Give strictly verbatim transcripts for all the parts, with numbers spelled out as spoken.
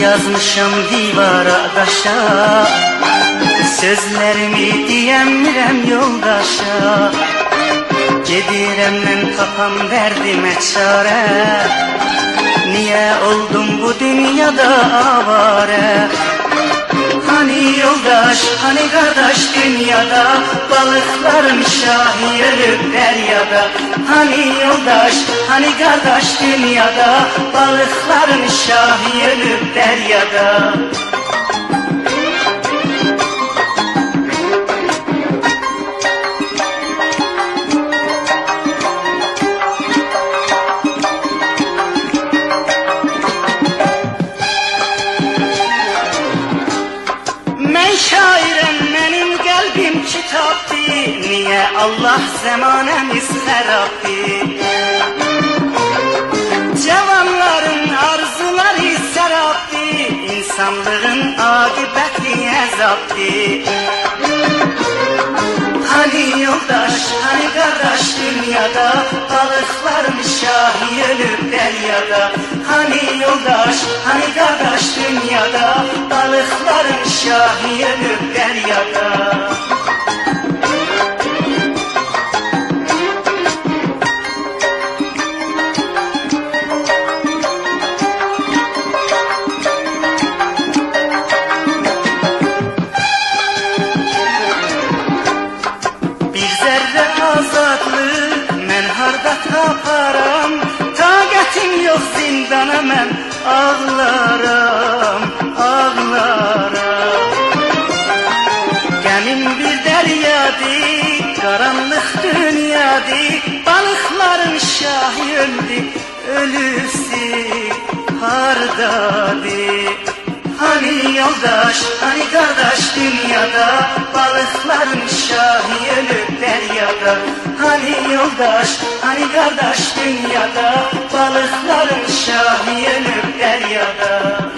yazmışam divara daşa, sözlerimi diyəmirəm yoldaşa. Gedirəm mən tapam dərdimə çarə, niyə oldum bu dünyada avare? Hani yoldaş, hani kardeş dünyada, balıkların şahi ölüp deryada. Hani yoldaş, hani kardeş dünyada, balıkların şahi ölüp deryada. Şairəm, mənim qəlbim kitabdır, niyə Allah zəmanəmiz xərabdır? Cavanların arzuları sərabdır, insanlığın aqibəti əzabdır. Hani yoldaş, hani qardaş dünyada, balıqların şahi ölüb dəryada. Hani yoldaş, hani qardaş dünyada, balıqların şahi ölüb dəryada. Azadlıq mən harda taparam, taqətim yox zindana mən ağlaram, ağlaram. Qəmim bir dəryadır, qaranlıq dünyadır, balıqların şahi öldü, ölüsü hardadır? Hani yoldaş, hani kardeş dünyada, balıkların şahi ölüp deryada. Hani yoldaş, hani kardeş dünyada, balıkların şahi ölüp deryada.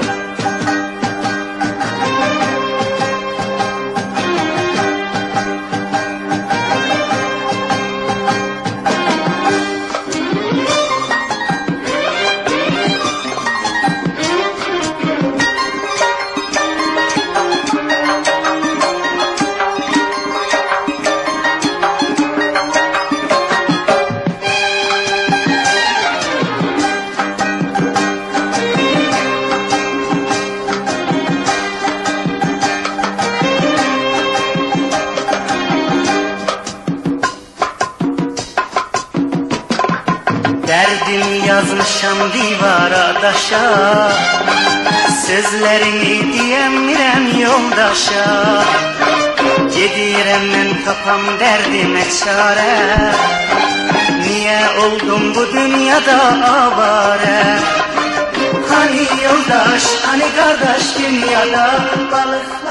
Derdim yazmışam divara daşa, sözlerimi diyəmirəm yoldaşa. Gedirəm mən tapam dərdimə çarə, niyə oldum bu dünyada avare? Hani yoldaş, hani kardeş dünyada, balık